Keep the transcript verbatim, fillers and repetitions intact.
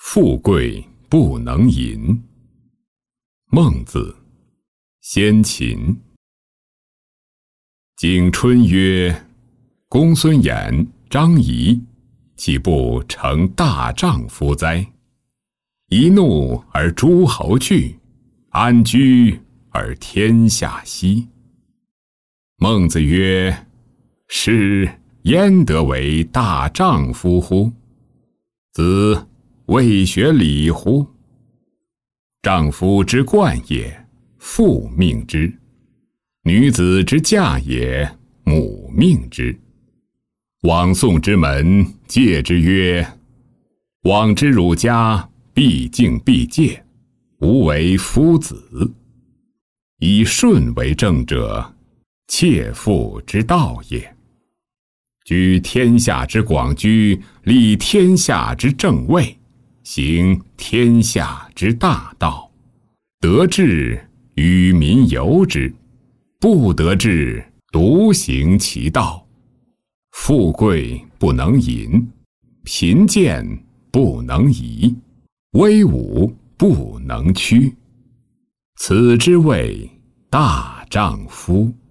富贵不能淫。孟子，先秦。景春曰：公孙衍、张仪，岂不成大丈夫哉？一怒而诸侯惧，安居而天下息。孟子曰：师焉得为大丈夫乎？子未学礼乎？丈夫之冠也，父命之；女子之嫁也，母命之。往宋之门，戒之曰：往之儒家，必敬必戒，无为夫子。以顺为正者，切腹之道也。居天下之广居，立天下之正位，行天下之大道。得志，与民由之；不得志，独行其道。富贵不能淫，贫贱不能移，威武不能屈。此之谓大丈夫。